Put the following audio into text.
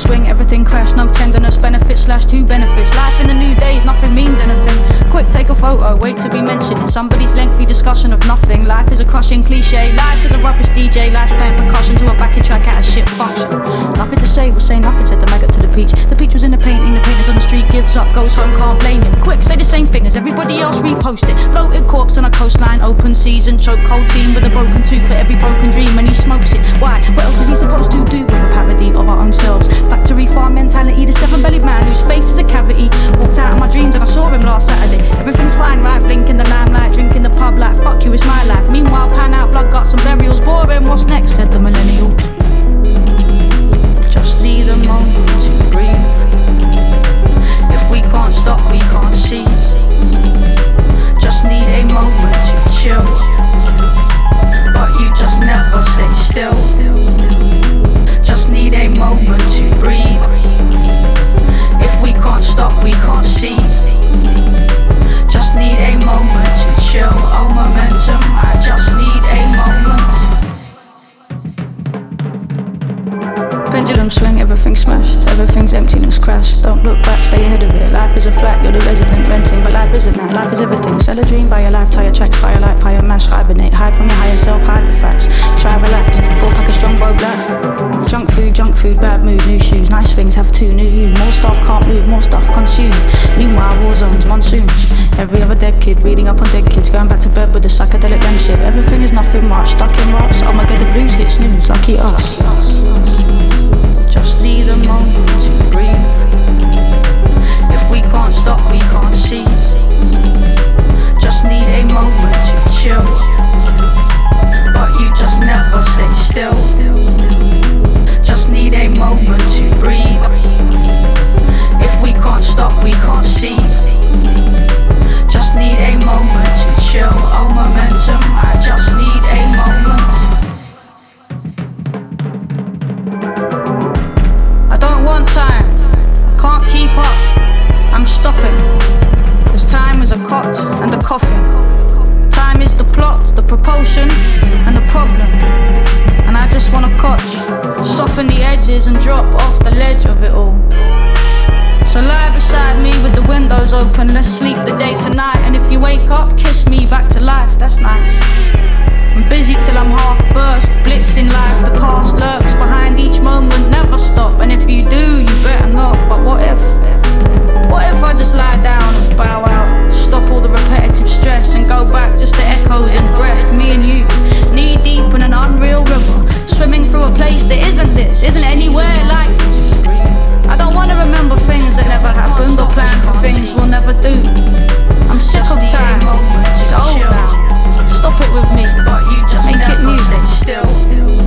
swing, everything crash. No tenderness, benefits slashed, who benefits? Life in the new days, nothing means anything. Quick, take a photo, wait to be mentioned in somebody's lengthy discussion of nothing. Life is a crushing cliche, life is a rubbish DJ. Life's playing percussion to a backing track at a shit function. Nothing to say, we'll say nothing, said the maggot to the peach. The peach was in the painting, the painter's on the street, gives up, goes home, can't blame him. Quick, say the same thing as everybody else, repost it. Floated corpse on a coastline, open season, choke cold team with a broken tooth for every broken dream, and he smokes it. Why? What else is he supposed to do with a parody of our own selves? Factory farm mentality, the seven-bellied man whose face is a cavity. Walked out of my dreams and I saw him last Saturday. Everything's fine, right? Blinking the limelight, drinking the pub like fuck you, it's my life. Meanwhile, pan out, blood guts and burials, boring. What's next? Said the millennials. Just need a moment to breathe. If we can't stop, we can't see. Just need a moment to chill, but you just never stay still. Just need a moment to breathe. If we can't stop, we can't see. Just need a moment to chill. Oh, momentum, I just need a moment. Pendulum swing, everything smashed, everything's emptiness crashed. Don't look back, stay ahead of it. Life is a flat, you're the resident renting, but life isn't that. Life is everything. Sell a dream, buy a life, tie a track, firelight, pie mash, hibernate, hide from your higher self, hide the facts. Try relax, 4-pack of Strongbow Black. Junk food, bad mood, new shoes. Nice things have two new you. More stuff can't move, more stuff consume. Meanwhile, war zones, monsoons. Every other dead kid, reading up on dead kids, going back to bed with the psychedelic them shit. Everything is nothing much, stuck in rocks. Oh my god, the blues hit snooze, lucky us. Just need a moment to breathe. If we can't stop, we can't see. Just need a moment to chill, but you just never stay still. Just need a moment to breathe. If we can't stop, we can't see. Just need a moment to chill. Oh, momentum, I just need a moment. I don't want time, I can't keep up, I'm stopping. Cause time is a cot and a coffin. Time is the plot, the propulsion and the problem. And I just wanna catch, soften the edges and drop off the ledge of it all. So lie beside me with the windows open, let's sleep the day tonight. And if you wake up, kiss me back to life, that's nice. I'm busy till I'm half burst, blitzing life. The past lurks behind each moment, never stop. And if you do, you better not. But what if I just lie down and bow out? Stop all the repetitive stress and go back just to echoes and breath. Me and you, knee deep in an unreal river, swimming through a place that isn't this, isn't anywhere like this. I don't wanna remember things that never happened or plan for things we'll never do. I'm sick of time, it's old now. Stop it with me, but you just make it new. Stay still.